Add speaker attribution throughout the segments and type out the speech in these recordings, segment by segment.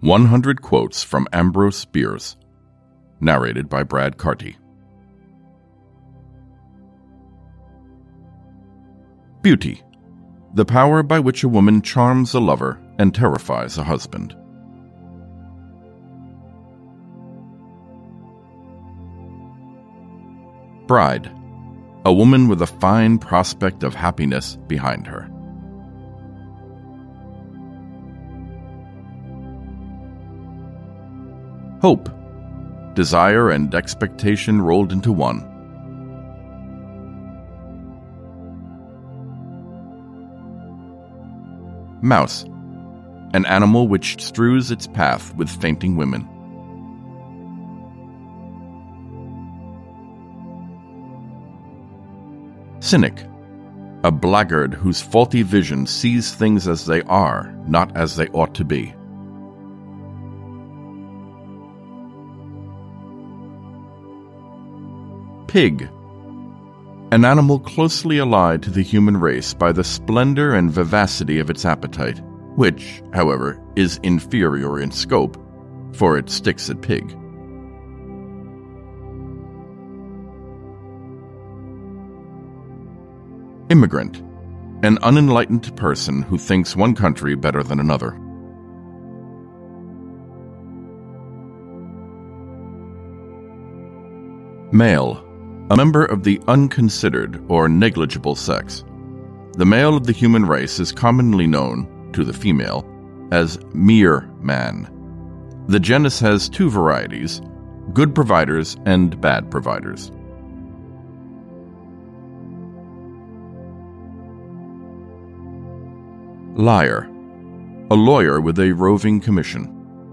Speaker 1: 100 Quotes from Ambrose Bierce, narrated by Brad Carty. Beauty, the power by which a woman charms a lover and terrifies a husband. Bride, a woman with a fine prospect of happiness behind her. Hope, desire and expectation rolled into one. Mouse, an animal which strews its path with fainting women. Cynic, a blackguard whose faulty vision sees things as they are, not as they ought to be. Pig, an animal closely allied to the human race by the splendor and vivacity of its appetite, which, however, is inferior in scope, for it sticks at pig. Immigrant, an unenlightened person who thinks one country better than another. Male, a member of the unconsidered or negligible sex. The male of the human race is commonly known, to the female, as mere man. The genus has two varieties, good providers and bad providers. Liar, a lawyer with a roving commission.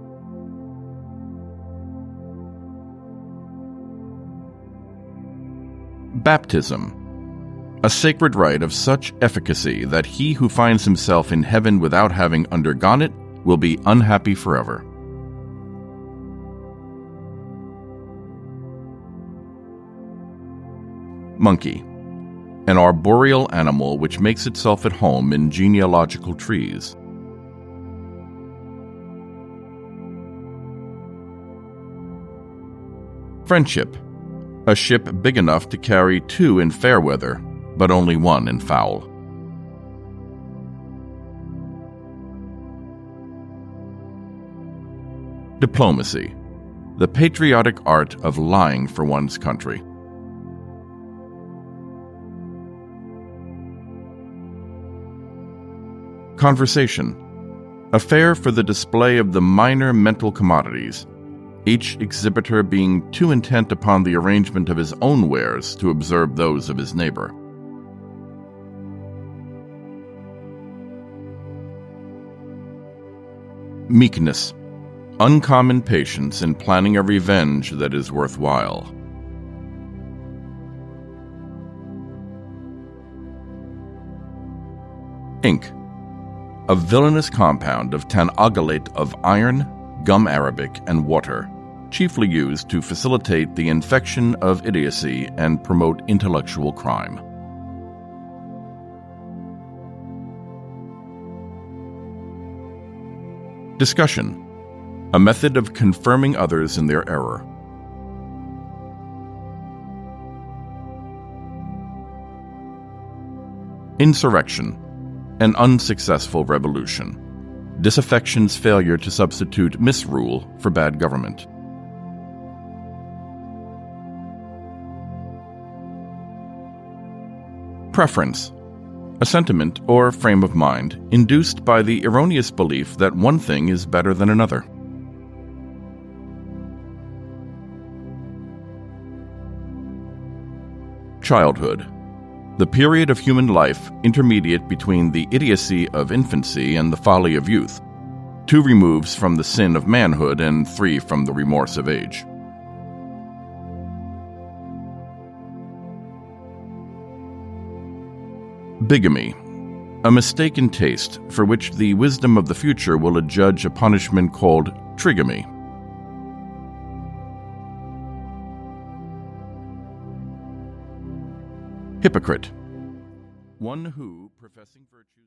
Speaker 1: Baptism, a sacred rite of such efficacy that he who finds himself in heaven without having undergone it will be unhappy forever. Monkey, an arboreal animal which makes itself at home in genealogical trees. Friendship, a ship big enough to carry two in fair weather, but only one in foul. Diplomacy, the patriotic art of lying for one's country. Conversation, a fair for the display of the minor mental commodities, each exhibitor being too intent upon the arrangement of his own wares to observe those of his neighbor. Meekness, uncommon patience in planning a revenge that is worthwhile. Ink, a villainous compound of tanogalate of iron, gum arabic, and water, chiefly used to facilitate the infection of idiocy and promote intellectual crime. Discussion, a method of confirming others in their error. Insurrection, an unsuccessful revolution. Disaffection's failure to substitute misrule for bad government. Preference, a sentiment or frame of mind induced by the erroneous belief that one thing is better than another. Childhood, the period of human life intermediate between the idiocy of infancy and the folly of youth, 2 removes from the sin of manhood and 3 from the remorse of age. Bigamy, a mistaken taste for which the wisdom of the future will adjudge a punishment called trigamy. Hypocrite, one who, professing virtue